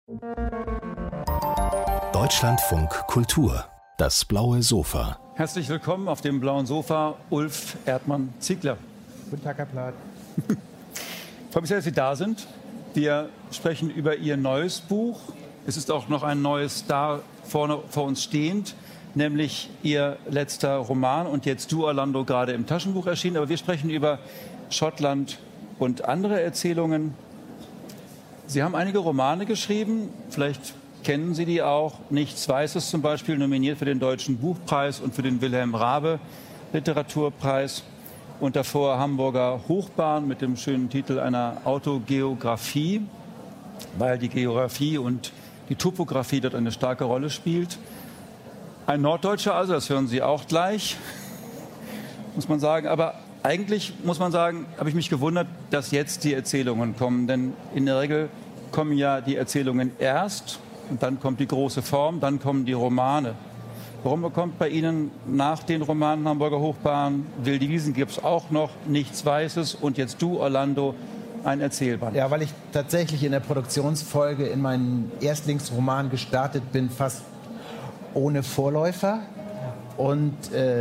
Deutschlandfunk Kultur, das blaue Sofa. Herzlich willkommen auf dem blauen Sofa, Ulf Erdmann-Ziegler. Guten Tag, Herr Plath. Ich freue mich sehr, dass Sie da sind. Wir sprechen über Ihr neues Buch. Es ist auch noch ein neues da vorne vor uns stehend, nämlich Ihr letzter Roman und jetzt Du, Orlando, gerade im Taschenbuch erschienen. Aber wir sprechen über Schottland und andere Erzählungen. Sie haben einige Romane geschrieben, vielleicht kennen Sie die auch. Nichts Weißes zum Beispiel, nominiert für den Deutschen Buchpreis und für den Wilhelm Raabe Literaturpreis. Und davor Hamburger Hochbahn mit dem schönen Titel einer Autogeografie, weil die Geografie und die Topographie dort eine starke Rolle spielt. Ein Norddeutscher also, das hören Sie auch gleich, muss man sagen. Aber eigentlich, muss man sagen, habe ich mich gewundert, dass jetzt die Erzählungen kommen. Denn in der Regel kommen ja die Erzählungen erst und dann kommt die große Form, dann kommen die Romane. Warum kommt bei Ihnen nach den Romanen Hamburger Hochbahn, Wilde Wiesen gibt es auch noch, Nichts Weißes und jetzt Du, Orlando, ein Erzählband? Ja, weil ich tatsächlich in der Produktionsfolge in meinen Erstlingsroman gestartet bin, fast ohne Vorläufer. Und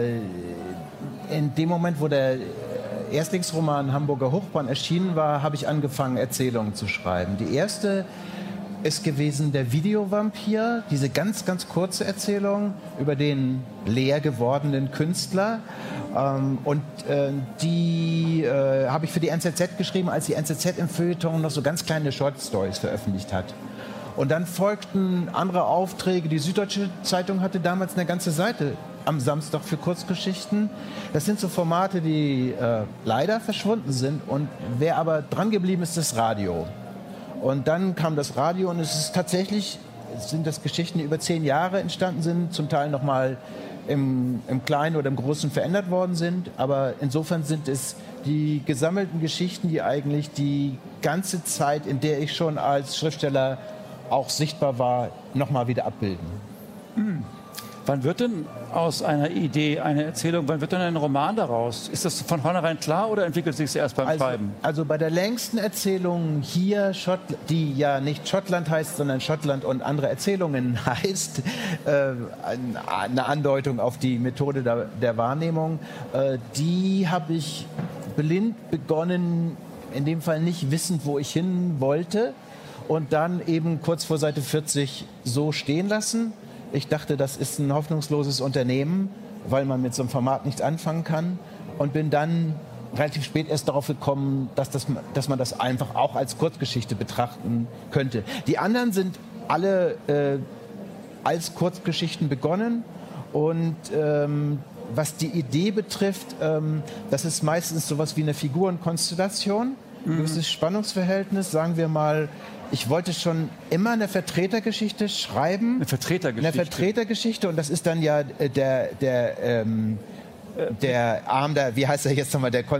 in dem Moment, wo der Erstlingsroman Hamburger Hochbahn erschienen war, habe ich angefangen, Erzählungen zu schreiben. Die erste ist gewesen Der Videovampir, diese ganz, ganz kurze Erzählung über den leer gewordenen Künstler. Die habe ich für die NZZ geschrieben, als die NZZ im Feuilleton noch so ganz kleine Short-Stories veröffentlicht hat. Und dann folgten andere Aufträge. Die Süddeutsche Zeitung hatte damals eine ganze Seite am Samstag für Kurzgeschichten. Das sind so Formate, die leider verschwunden sind. Und wer aber dran geblieben ist, das Radio. Und dann kam das Radio und es ist tatsächlich, sind das Geschichten, die über 10 Jahre entstanden sind, zum Teil nochmal im Kleinen oder im Großen verändert worden sind. Aber insofern sind es die gesammelten Geschichten, die eigentlich die ganze Zeit, in der ich schon als Schriftsteller auch sichtbar war, nochmal wieder abbilden. Wann wird denn aus einer Idee eine Erzählung, wann wird denn ein Roman daraus? Ist das von vornherein klar oder entwickelt sich es erst beim Schreiben? Also bei der längsten Erzählung hier, die ja nicht Schottland heißt, sondern Schottland und andere Erzählungen heißt, eine Andeutung auf die Methode der Wahrnehmung, die habe ich blind begonnen, in dem Fall nicht wissend, wo ich hin wollte, und dann eben kurz vor Seite 40 so stehen lassen. Ich dachte, das ist ein hoffnungsloses Unternehmen, weil man mit so einem Format nichts anfangen kann. Und bin dann relativ spät erst darauf gekommen, dass man das einfach auch als Kurzgeschichte betrachten könnte. Die anderen sind alle als Kurzgeschichten begonnen. Und was die Idee betrifft, das ist meistens sowas wie eine Figurenkonstellation, ein gewisses Spannungsverhältnis, sagen wir mal. Ich wollte schon immer eine Vertretergeschichte schreiben. Eine Vertretergeschichte, und das ist dann ja der Arm der, wie heißt er jetzt nochmal, der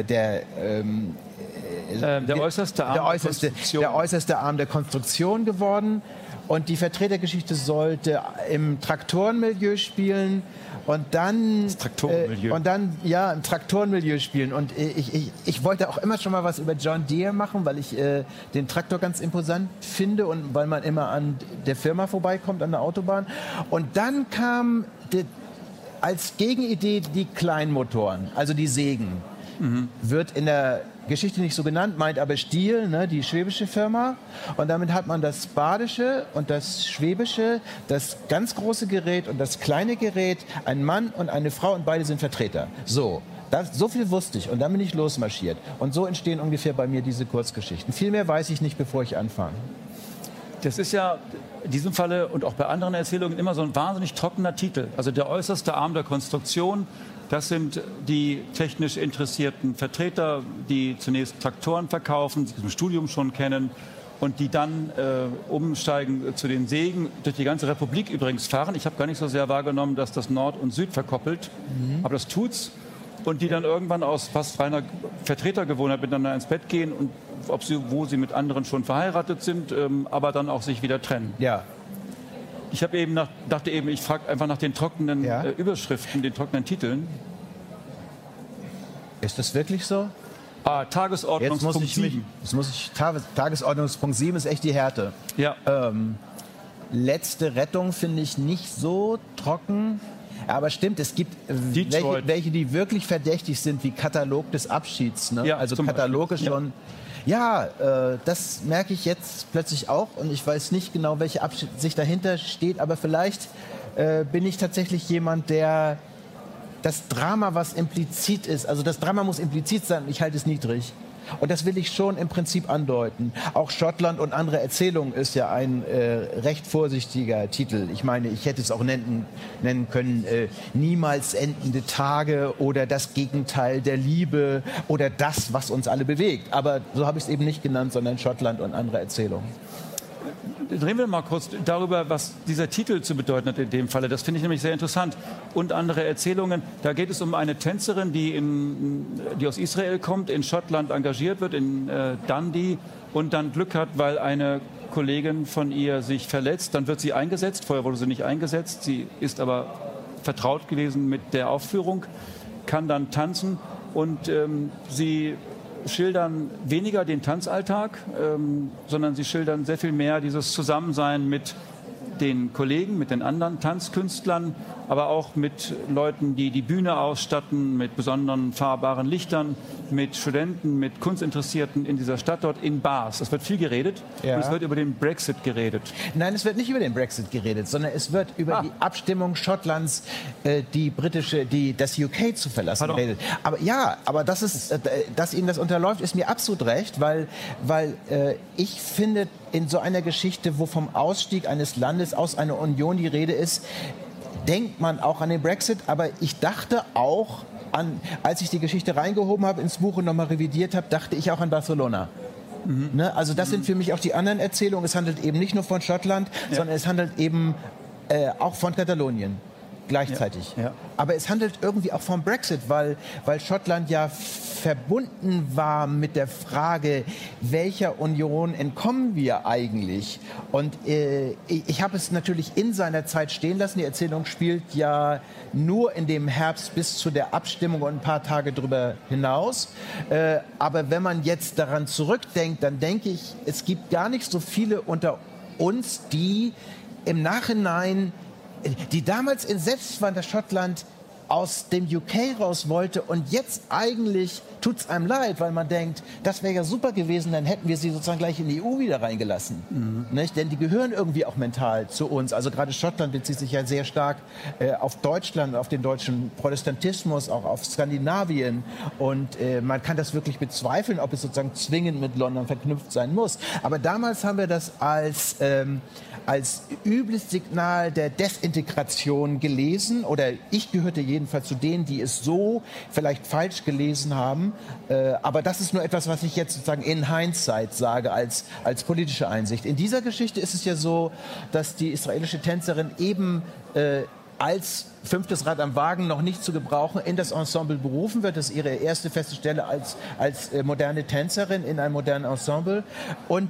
äußerste Arm der Konstruktion geworden. Und die Vertretergeschichte sollte im Traktorenmilieu spielen. Und dann das Traktorenmilieu. Im Traktorenmilieu spielen. Und ich wollte auch immer schon mal was über John Deere machen, weil ich den Traktor ganz imposant finde und weil man immer an der Firma vorbeikommt, an der Autobahn. Und dann kam als Gegenidee die Kleinmotoren, also die Sägen. Wird in der Geschichte nicht so genannt, meint aber Stihl, ne, die schwäbische Firma. Und damit hat man das Badische und das Schwäbische, das ganz große Gerät und das kleine Gerät, ein Mann und eine Frau, und beide sind Vertreter. So viel wusste ich, und dann bin ich losmarschiert. Und so entstehen ungefähr bei mir diese Kurzgeschichten. Viel mehr weiß ich nicht, bevor ich anfange. Das ist ja in diesem Falle und auch bei anderen Erzählungen immer so ein wahnsinnig trockener Titel. Also der äußerste Arm der Konstruktion. Das sind die technisch interessierten Vertreter, die zunächst Traktoren verkaufen, die im Studium schon kennen und die dann umsteigen zu den Sägen, durch die ganze Republik übrigens fahren. Ich habe gar nicht so sehr wahrgenommen, dass das Nord und Süd verkoppelt, aber das tut's. Und die dann irgendwann aus fast reiner Vertretergewohnheit miteinander ins Bett gehen und wo sie mit anderen schon verheiratet sind, aber dann auch sich wieder trennen. Ja. Ich dachte eben, ich frage einfach nach den trockenen Überschriften, den trockenen Titeln. Ist das wirklich so? Tagesordnungspunkt 7. Tagesordnungspunkt 7 ist echt die Härte. Ja. Letzte Rettung finde ich nicht so trocken. Aber stimmt, es gibt welche, die wirklich verdächtig sind, wie Katalog des Abschieds. Ne? Ja, also Kataloge schon. Ja, das merke ich jetzt plötzlich auch. Und ich weiß nicht genau, welche Absicht dahinter steht. Aber vielleicht bin ich tatsächlich jemand, der das Drama, was implizit ist, also das Drama muss implizit sein, ich halte es niedrig. Und das will ich schon im Prinzip andeuten. Auch Schottland und andere Erzählungen ist ja ein recht vorsichtiger Titel. Ich meine, ich hätte es auch nennen können, niemals endende Tage oder das Gegenteil der Liebe oder das, was uns alle bewegt. Aber so habe ich es eben nicht genannt, sondern Schottland und andere Erzählungen. Reden wir mal kurz darüber, was dieser Titel zu bedeuten hat in dem Falle. Das finde ich nämlich sehr interessant. Und andere Erzählungen. Da geht es um eine Tänzerin, die aus Israel kommt, in Schottland engagiert wird, in Dundee, und dann Glück hat, weil eine Kollegin von ihr sich verletzt. Dann wird sie eingesetzt. Vorher wurde sie nicht eingesetzt. Sie ist aber vertraut gewesen mit der Aufführung, kann dann tanzen. Und sie schildern weniger den Tanzalltag, sondern sie schildern sehr viel mehr dieses Zusammensein mit den Kollegen, mit den anderen Tanzkünstlern, aber auch mit Leuten, die die Bühne ausstatten, mit besonderen fahrbaren Lichtern, mit Studenten, mit Kunstinteressierten in dieser Stadt dort, in Bars. Es wird viel geredet, und es wird über den Brexit geredet. Nein, es wird nicht über den Brexit geredet, sondern es wird über die Abstimmung Schottlands, das UK zu verlassen, geredet. Aber dass Ihnen das unterläuft, ist mir absolut recht, weil ich finde, in so einer Geschichte, wo vom Ausstieg eines Landes aus einer Union die Rede ist, denkt man auch an den Brexit. Aber ich dachte auch als ich die Geschichte reingehoben habe ins Buch und nochmal revidiert habe, dachte ich auch an Barcelona. Ne? Also das sind für mich auch die anderen Erzählungen. Es handelt eben nicht nur von Schottland, sondern es handelt eben auch von Katalonien. Gleichzeitig. Ja. Aber es handelt irgendwie auch vom Brexit, weil Schottland ja verbunden war mit der Frage, welcher Union entkommen wir eigentlich? Und ich habe es natürlich in seiner Zeit stehen lassen. Die Erzählung spielt ja nur in dem Herbst bis zu der Abstimmung und ein paar Tage darüber hinaus. Aber wenn man jetzt daran zurückdenkt, dann denke ich, es gibt gar nicht so viele unter uns, die im Nachhinein, die damals entsetzt waren, dass Schottland aus dem UK raus wollte, und jetzt eigentlich tut es einem leid, weil man denkt, das wäre ja super gewesen, dann hätten wir sie sozusagen gleich in die EU wieder reingelassen. Nicht? Denn die gehören irgendwie auch mental zu uns. Also gerade Schottland bezieht sich ja sehr stark auf Deutschland, auf den deutschen Protestantismus, auch auf Skandinavien, und man kann das wirklich bezweifeln, ob es sozusagen zwingend mit London verknüpft sein muss. Aber damals haben wir das als übles Signal der Desintegration gelesen, oder ich gehörte jedenfalls zu denen, die es so vielleicht falsch gelesen haben. Aber das ist nur etwas, was ich jetzt sozusagen in Hindsight sage, als politische Einsicht. In dieser Geschichte ist es ja so, dass die israelische Tänzerin eben als fünftes Rad am Wagen noch nicht zu gebrauchen in das Ensemble berufen wird. Das ist ihre erste feste Stelle als moderne Tänzerin in einem modernen Ensemble. Und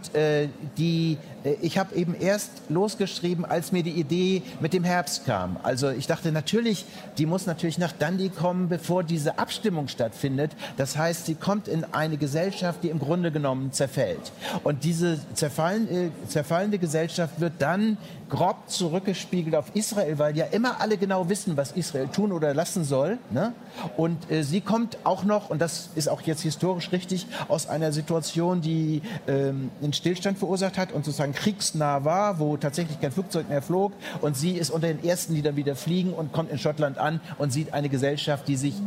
ich habe eben erst losgeschrieben, als mir die Idee mit dem Herbst kam. Also ich dachte natürlich, die muss natürlich nach Dundee kommen, bevor diese Abstimmung stattfindet. Das heißt, sie kommt in eine Gesellschaft, die im Grunde genommen zerfällt. Und diese zerfallende Gesellschaft wird dann grob zurückgespiegelt auf Israel, weil ja immer alle genau wissen, was Israel tun oder lassen soll. Ne? Und sie kommt auch noch, und das ist auch jetzt historisch richtig, aus einer Situation, die einen Stillstand verursacht hat und sozusagen kriegsnah war, wo tatsächlich kein Flugzeug mehr flog. Und sie ist unter den Ersten, die dann wieder fliegen, und kommt in Schottland an und sieht eine Gesellschaft, die sich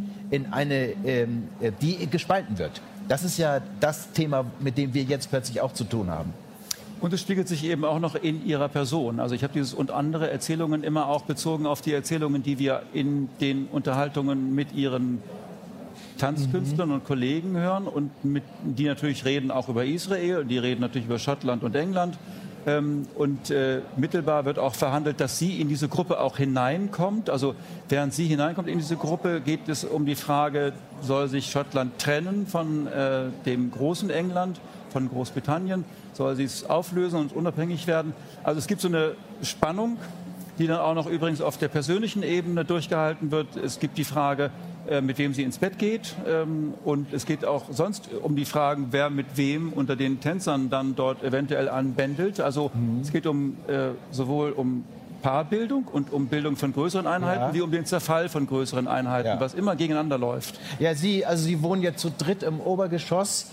die gespalten wird. Das ist ja das Thema, mit dem wir jetzt plötzlich auch zu tun haben. Und es spiegelt sich eben auch noch in ihrer Person. Also ich habe dieses und andere Erzählungen immer auch bezogen auf die Erzählungen, die wir in den Unterhaltungen mit ihren Tanzkünstlern und Kollegen hören, und die natürlich reden auch über Israel, die reden natürlich über Schottland und England. Mittelbar wird auch verhandelt, dass sie in diese Gruppe auch hineinkommt. Also während sie hineinkommt in diese Gruppe, geht es um die Frage, soll sich Schottland trennen von dem großen England, von Großbritannien? Soll sie es auflösen und unabhängig werden? Also es gibt so eine Spannung, die dann auch noch übrigens auf der persönlichen Ebene durchgehalten wird. Es gibt die Frage, mit wem sie ins Bett geht. Und es geht auch sonst um die Fragen, wer mit wem unter den Tänzern dann dort eventuell anbändelt. Also es geht sowohl um Paarbildung und um Bildung von größeren Einheiten, wie um den Zerfall von größeren Einheiten, was immer gegeneinander läuft. Ja, Sie wohnen jetzt zu dritt im Obergeschoss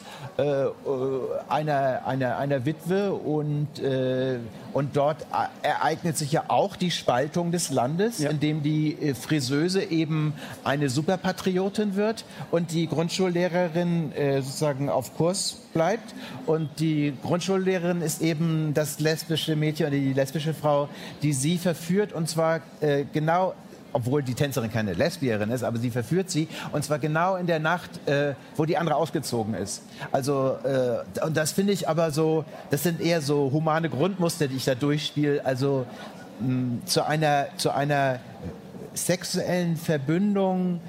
einer Witwe und dort ereignet sich ja auch die Spaltung des Landes, indem die Friseuse eben eine Superpatriotin wird und die Grundschullehrerin sozusagen auf Kurs bleibt. Und die Grundschullehrerin ist eben das lesbische Mädchen oder die lesbische Frau, die sie verführt, und zwar genau, obwohl die Tänzerin keine Lesbierin ist, aber sie verführt sie, und zwar genau in der Nacht, wo die andere ausgezogen ist. Also, und das finde ich aber so, das sind eher so humane Grundmuster, die ich da durchspiele. Also zu einer sexuellen Verbindung,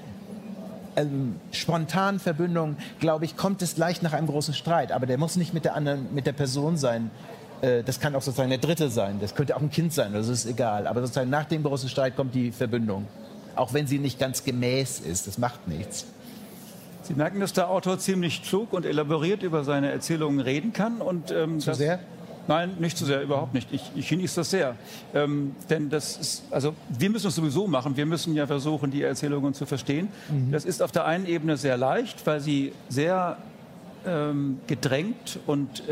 spontanen Verbindung, glaube ich, kommt es leicht nach einem großen Streit. Aber der muss nicht mit der Person sein. Das kann auch sozusagen der Dritte sein. Das könnte auch ein Kind sein, das ist egal. Aber sozusagen nach dem großen Streit kommt die Verbindung. Auch wenn sie nicht ganz gemäß ist, das macht nichts. Sie merken, dass der Autor ziemlich klug und elaboriert über seine Erzählungen reden kann. Und, zu sehr? Nein, nicht zu sehr, überhaupt nicht. Ich genieße das sehr. Denn das ist, also wir müssen es sowieso machen. Wir müssen ja versuchen, die Erzählungen zu verstehen. Das ist auf der einen Ebene sehr leicht, weil sie sehr gedrängt und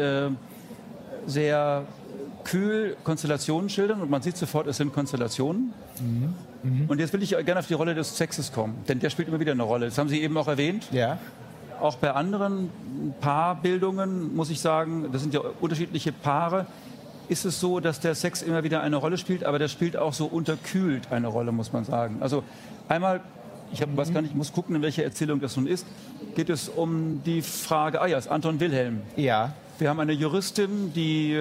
sehr kühl Konstellationen schildern. Und man sieht sofort, es sind Konstellationen. Und jetzt will ich gerne auf die Rolle des Sexes kommen. Denn der spielt immer wieder eine Rolle. Das haben Sie eben auch erwähnt. Ja. Auch bei anderen Paarbildungen, muss ich sagen, das sind ja unterschiedliche Paare, ist es so, dass der Sex immer wieder eine Rolle spielt, aber der spielt auch so unterkühlt eine Rolle, muss man sagen. Also einmal, weiß gar nicht, ich muss gucken, in welcher Erzählung das nun ist, geht es um die Frage, es ist Anton Wilhelm. Ja. Wir haben eine Juristin, die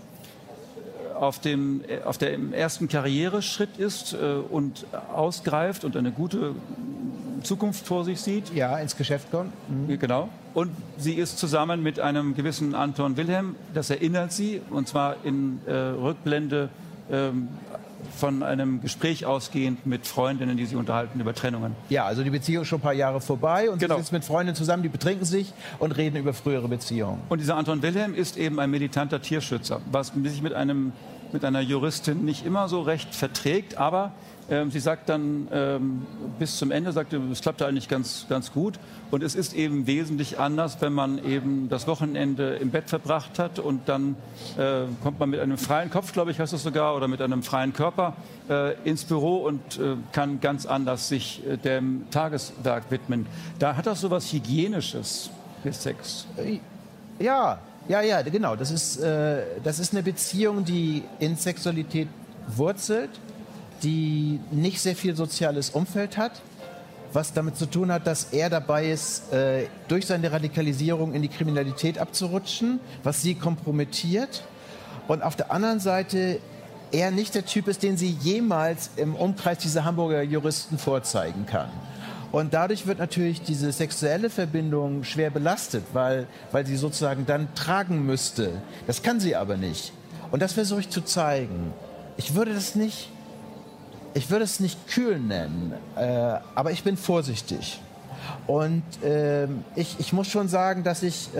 auf dem ersten Karriereschritt ist und ausgreift und eine gute Zukunft vor sich sieht. Ja, ins Geschäft kommt. Genau. Und sie ist zusammen mit einem gewissen Anton Wilhelm, das erinnert sie, und zwar in Rückblende von einem Gespräch ausgehend mit Freundinnen, die sie unterhalten über Trennungen. Ja, also die Beziehung ist schon ein paar Jahre vorbei und sie sitzen mit Freundinnen zusammen, die betrinken sich und reden über frühere Beziehungen. Und dieser Anton Wilhelm ist eben ein militanter Tierschützer, was sich mit einer Juristin nicht immer so recht verträgt, aber sie sagt dann bis zum Ende, es klappte eigentlich ganz, ganz gut. Und es ist eben wesentlich anders, wenn man eben das Wochenende im Bett verbracht hat und dann kommt man mit einem freien Kopf, glaube ich, heißt es sogar, oder mit einem freien Körper ins Büro und kann ganz anders sich dem Tageswerk widmen. Da hat das so was Hygienisches, der Sex. Ja, genau. Das ist eine Beziehung, die in Sexualität wurzelt, die nicht sehr viel soziales Umfeld hat, was damit zu tun hat, dass er dabei ist, durch seine Radikalisierung in die Kriminalität abzurutschen, was sie kompromittiert. Und auf der anderen Seite er nicht der Typ ist, den sie jemals im Umkreis dieser Hamburger Juristen vorzeigen kann. Und dadurch wird natürlich diese sexuelle Verbindung schwer belastet, weil sie sozusagen dann tragen müsste. Das kann sie aber nicht. Und das versuche ich zu zeigen. Ich würde es nicht kühl nennen, aber ich bin vorsichtig. Und ich muss schon sagen, dass ich,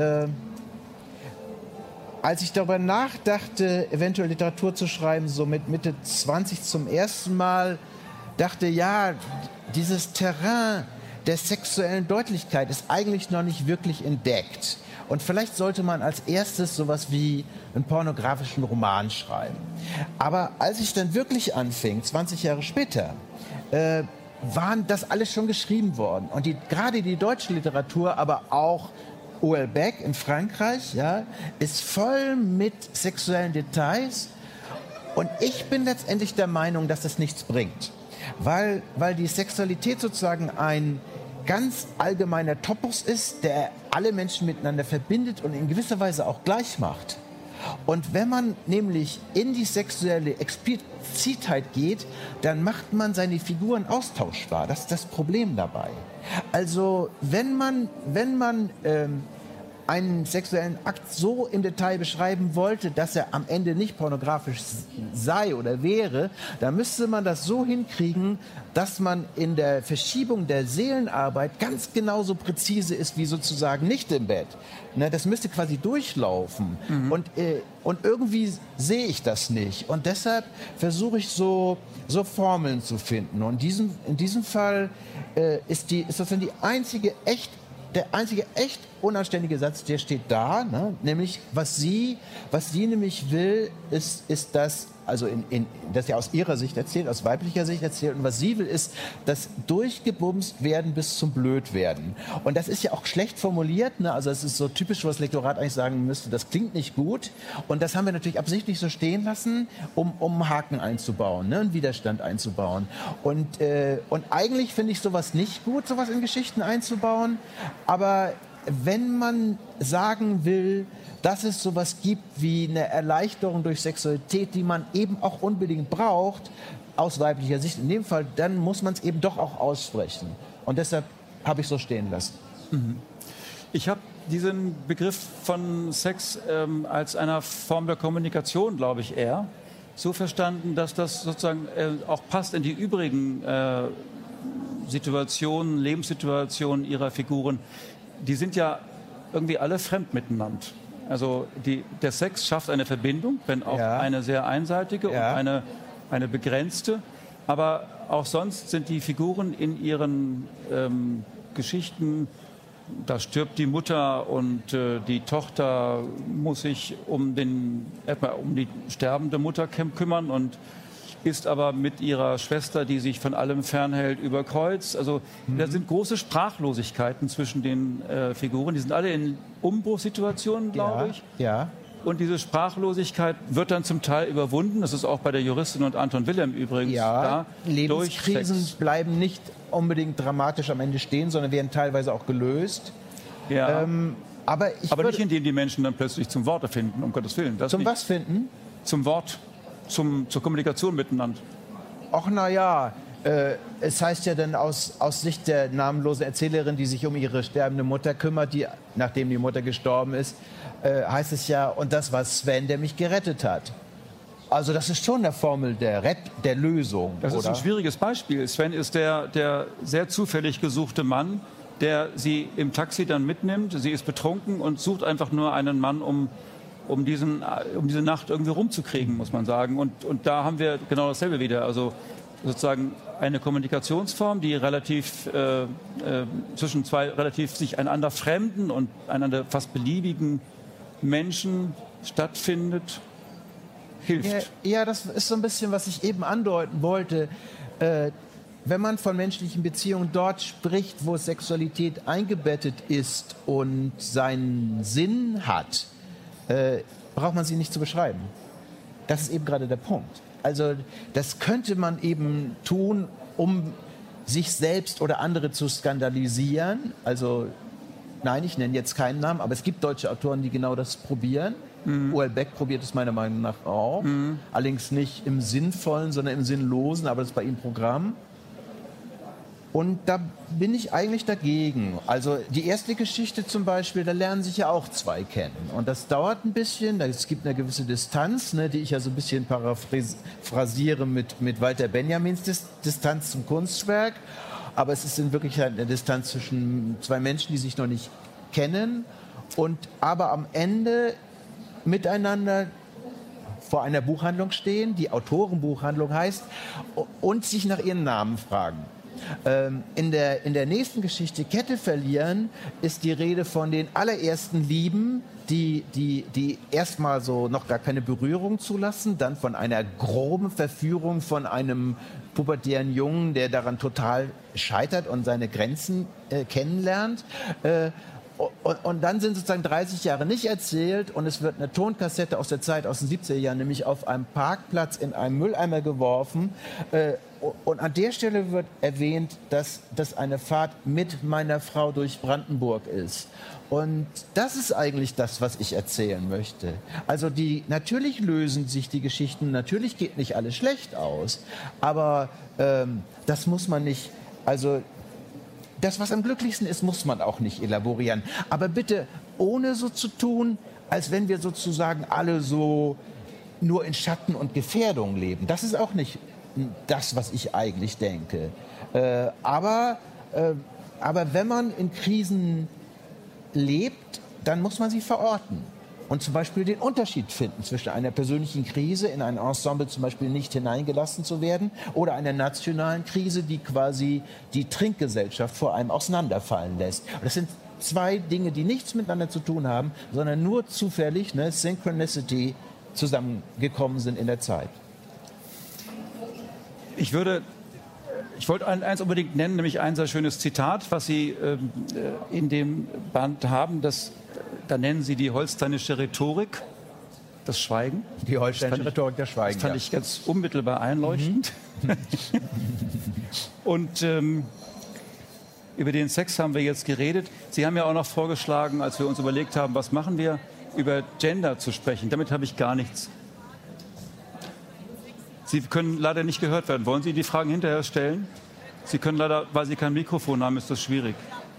als ich darüber nachdachte, eventuell Literatur zu schreiben, so mit Mitte 20 zum ersten Mal, dachte, ja, dieses Terrain der sexuellen Deutlichkeit ist eigentlich noch nicht wirklich entdeckt. Und vielleicht sollte man als erstes sowas wie einen pornografischen Roman schreiben. Aber als ich dann wirklich anfing, 20 Jahre später, waren das alles schon geschrieben worden. Und gerade die deutsche Literatur, aber auch Houellebecq in Frankreich, ja, ist voll mit sexuellen Details. Und ich bin letztendlich der Meinung, dass das nichts bringt. Weil die Sexualität sozusagen ein ganz allgemeiner Topos ist, der alle Menschen miteinander verbindet und in gewisser Weise auch gleich macht. Und wenn man nämlich in die sexuelle Explizitheit geht, dann macht man seine Figuren austauschbar. Das ist das Problem dabei. Also wenn man einen sexuellen Akt so im Detail beschreiben wollte, dass er am Ende nicht pornografisch sei oder wäre, dann müsste man das so hinkriegen, dass man in der Verschiebung der Seelenarbeit ganz genauso präzise ist wie sozusagen nicht im Bett. Ne, das müsste quasi durchlaufen. Und irgendwie sehe ich das nicht. Und deshalb versuche ich so Formeln zu finden. Und in diesem Fall ist das dann der einzige echt unanständige Satz, der steht da, ne? Nämlich, was sie nämlich will, ist das, also das ja aus ihrer Sicht erzählt, aus weiblicher Sicht erzählt, und was sie will, ist das durchgebumst werden bis zum Blödwerden. Und das ist ja auch schlecht formuliert, ne? Also es ist so typisch, was Lektorat eigentlich sagen müsste, das klingt nicht gut. Und das haben wir natürlich absichtlich so stehen lassen, um Haken einzubauen, ne? Einen Widerstand einzubauen. Und eigentlich finde ich sowas nicht gut, sowas in Geschichten einzubauen, aber wenn man sagen will, dass es sowas gibt wie eine Erleichterung durch Sexualität, die man eben auch unbedingt braucht, aus weiblicher Sicht in dem Fall, dann muss man es eben doch auch aussprechen. Und deshalb habe ich so stehen lassen. Ich habe diesen Begriff von Sex als einer Form der Kommunikation, glaube ich, eher so verstanden, dass das sozusagen auch passt in die übrigen Lebenssituationen ihrer Figuren. Die sind ja irgendwie alle fremd miteinander. Also der Sex schafft eine Verbindung, wenn auch eine sehr einseitige und eine begrenzte. Aber auch sonst sind die Figuren in ihren Geschichten, da stirbt die Mutter und die Tochter muss sich um die sterbende Mutter kümmern und ist aber mit ihrer Schwester, die sich von allem fernhält, über Kreuz. Also da sind große Sprachlosigkeiten zwischen den Figuren. Die sind alle in Umbruchssituationen, glaube ich. Ja. Und diese Sprachlosigkeit wird dann zum Teil überwunden. Das ist auch bei der Juristin und Anton Wilhelm übrigens da. Lebenskrisen bleiben nicht unbedingt dramatisch am Ende stehen, sondern werden teilweise auch gelöst. Ja. Aber nicht, indem die Menschen dann plötzlich zum Wort finden, um Gottes Willen. Was finden? Zum Wort. Zur Kommunikation miteinander. Ach na ja, es heißt ja dann aus Sicht der namenlosen Erzählerin, die sich um ihre sterbende Mutter kümmert, nachdem die Mutter gestorben ist, heißt es ja, und das war Sven, der mich gerettet hat. Also das ist schon eine Formel der Lösung. Das ist ein schwieriges Beispiel. Sven ist der sehr zufällig gesuchte Mann, der sie im Taxi dann mitnimmt. Sie ist betrunken und sucht einfach nur einen Mann, um diese Nacht irgendwie rumzukriegen, muss man sagen. Und da haben wir genau dasselbe wieder. Also sozusagen eine Kommunikationsform, die relativ zwischen zwei relativ sich einander fremden und einander fast beliebigen Menschen stattfindet, hilft. Ja, das ist so ein bisschen, was ich eben andeuten wollte. Wenn man von menschlichen Beziehungen dort spricht, wo Sexualität eingebettet ist und seinen Sinn hat, braucht man sie nicht zu beschreiben. Das ist eben gerade der Punkt. Also das könnte man eben tun, um sich selbst oder andere zu skandalisieren. Also nein, ich nenne jetzt keinen Namen, aber es gibt deutsche Autoren, die genau das probieren. O.L. Beck probiert es meiner Meinung nach auch. Allerdings nicht im Sinnvollen, sondern im Sinnlosen, aber das ist bei ihm Programm. Und da bin ich eigentlich dagegen. Also die erste Geschichte zum Beispiel, da lernen sich ja auch zwei kennen. Und das dauert ein bisschen, es gibt eine gewisse Distanz, ne, die ich ja so ein bisschen paraphrasiere mit Walter Benjamins Distanz zum Kunstwerk. Aber es ist in Wirklichkeit eine Distanz zwischen zwei Menschen, die sich noch nicht kennen und aber am Ende miteinander vor einer Buchhandlung stehen, die Autorenbuchhandlung heißt, und sich nach ihren Namen fragen. In der nächsten Geschichte Kette verlieren ist die Rede von den allerersten Lieben, die erstmal so noch gar keine Berührung zulassen, dann von einer groben Verführung von einem pubertären Jungen, der daran total scheitert und seine Grenzen kennenlernt. Und dann sind sozusagen 30 Jahre nicht erzählt und es wird eine Tonkassette aus der Zeit, aus den 70er Jahren, nämlich auf einem Parkplatz in einem Mülleimer geworfen. Und an der Stelle wird erwähnt, dass das eine Fahrt mit meiner Frau durch Brandenburg ist. Und das ist eigentlich das, was ich erzählen möchte. Also natürlich lösen sich die Geschichten, natürlich geht nicht alles schlecht aus, aber das muss man nicht, also das, was am glücklichsten ist, muss man auch nicht elaborieren. Aber bitte ohne so zu tun, als wenn wir sozusagen alle so nur in Schatten und Gefährdung leben. Das ist auch nicht das, was ich eigentlich denke. Aber wenn man in Krisen lebt, dann muss man sie verorten. Und zum Beispiel den Unterschied finden zwischen einer persönlichen Krise, in ein Ensemble zum Beispiel nicht hineingelassen zu werden, oder einer nationalen Krise, die quasi die Trinkgesellschaft vor einem auseinanderfallen lässt. Und das sind zwei Dinge, die nichts miteinander zu tun haben, sondern nur zufällig, Synchronicity, zusammengekommen sind in der Zeit. Ich wollte eins unbedingt nennen, nämlich ein sehr schönes Zitat, was Sie in dem Band haben. Da nennen Sie die holsteinische Rhetorik, das Schweigen. Die holsteinische Rhetorik, das Schweigen. Das fand ich ganz unmittelbar einleuchtend. Und über den Sex haben wir jetzt geredet. Sie haben ja auch noch vorgeschlagen, als wir uns überlegt haben, was machen wir, über Gender zu sprechen. Damit habe ich gar nichts. Sie können leider nicht gehört werden. Wollen Sie die Fragen hinterher stellen? Sie können leider, weil Sie kein Mikrofon haben, ist das schwierig.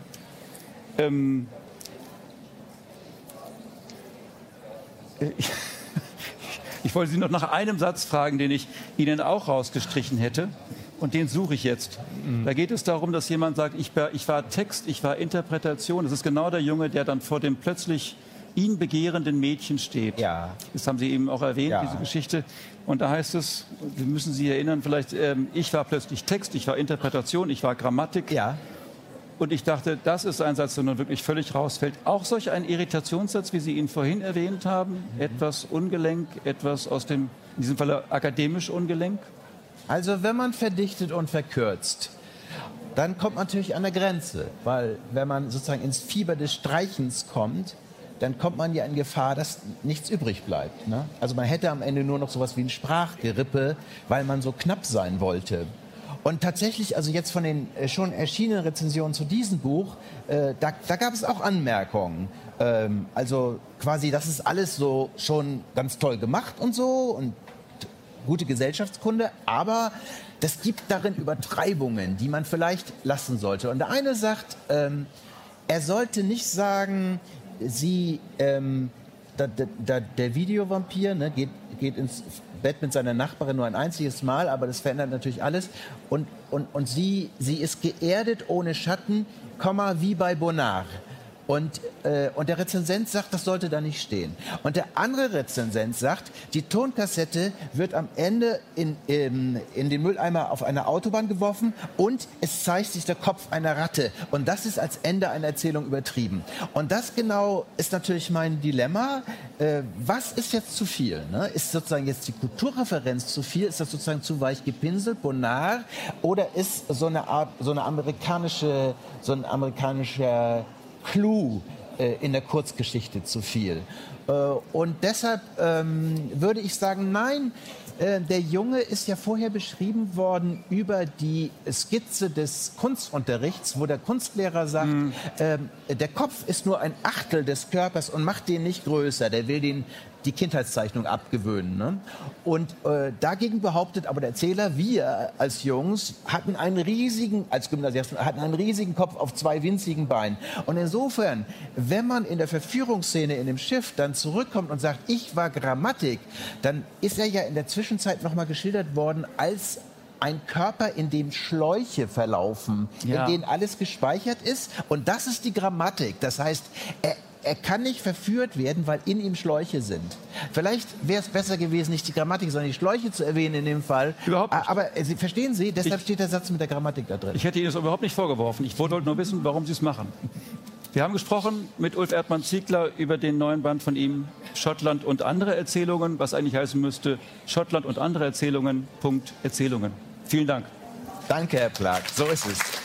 Ich wollte Sie noch nach einem Satz fragen, den ich Ihnen auch rausgestrichen hätte. Und den suche ich jetzt. Da geht es darum, dass jemand sagt, ich war Text, ich war Interpretation. Das ist genau der Junge, der dann vor dem plötzlich ihn begehrenden Mädchen steht. Ja. Das haben Sie eben auch erwähnt, ja, diese Geschichte. Und da heißt es, wir müssen Sie erinnern, vielleicht, ich war plötzlich Text, ich war Interpretation, ich war Grammatik. Ja. Und ich dachte, das ist ein Satz, der nun wirklich völlig rausfällt. Auch solch ein Irritationssatz, wie Sie ihn vorhin erwähnt haben, etwas ungelenk, etwas aus dem, in diesem Fall akademisch ungelenk? Also wenn man verdichtet und verkürzt, dann kommt man natürlich an der Grenze. Weil wenn man sozusagen ins Fieber des Streichens kommt, dann kommt man ja in Gefahr, dass nichts übrig bleibt. Ne? Also man hätte am Ende nur noch sowas wie ein Sprachgerippe, weil man so knapp sein wollte. Und tatsächlich, also jetzt von den schon erschienenen Rezensionen zu diesem Buch, da gab es auch Anmerkungen. Also quasi, das ist alles so schon ganz toll gemacht und so und gute Gesellschaftskunde, aber das gibt darin Übertreibungen, die man vielleicht lassen sollte. Und der eine sagt, er sollte nicht sagen, der Videovampir geht ins Bett mit seiner Nachbarin nur ein einziges Mal, aber das verändert natürlich alles. Und sie ist geerdet ohne Schatten, wie bei Bonnard. Und der Rezensent sagt, das sollte da nicht stehen. Und der andere Rezensent sagt, die Tonkassette wird am Ende in den Mülleimer auf einer Autobahn geworfen und es zeigt sich der Kopf einer Ratte. Und das ist als Ende einer Erzählung übertrieben. Und das genau ist natürlich mein Dilemma. Was ist jetzt zu viel? Ne? Ist sozusagen jetzt die Kulturreferenz zu viel? Ist das sozusagen zu weich gepinselt, Bonnard? Oder ist so ein amerikanischer Clou in der Kurzgeschichte zu viel. Und deshalb würde ich sagen, nein, der Junge ist ja vorher beschrieben worden über die Skizze des Kunstunterrichts, wo der Kunstlehrer sagt, der Kopf ist nur ein Achtel des Körpers und macht den nicht größer, der will die Kindheitszeichnung abgewöhnen. Ne? Und dagegen behauptet aber der Erzähler, wir als Jungs hatten als Gymnasiasten, hatten einen riesigen Kopf auf zwei winzigen Beinen. Und insofern, wenn man in der Verführungsszene in dem Schiff dann zurückkommt und sagt, ich war Grammatik, dann ist er ja in der Zwischenzeit nochmal geschildert worden als ein Körper, in dem Schläuche verlaufen, in denen alles gespeichert ist. Und das ist die Grammatik. Das heißt, er kann nicht verführt werden, weil in ihm Schläuche sind. Vielleicht wäre es besser gewesen, nicht die Grammatik, sondern die Schläuche zu erwähnen in dem Fall. Überhaupt nicht. Aber verstehen Sie, deshalb steht der Satz mit der Grammatik da drin. Ich hätte Ihnen das überhaupt nicht vorgeworfen. Ich wollte nur wissen, warum Sie es machen. Wir haben gesprochen mit Ulf Erdmann-Ziegler über den neuen Band von ihm, Schottland und andere Erzählungen, was eigentlich heißen müsste, Schottland und andere Erzählungen, Erzählungen. Vielen Dank. Danke, Herr Plak. So ist es.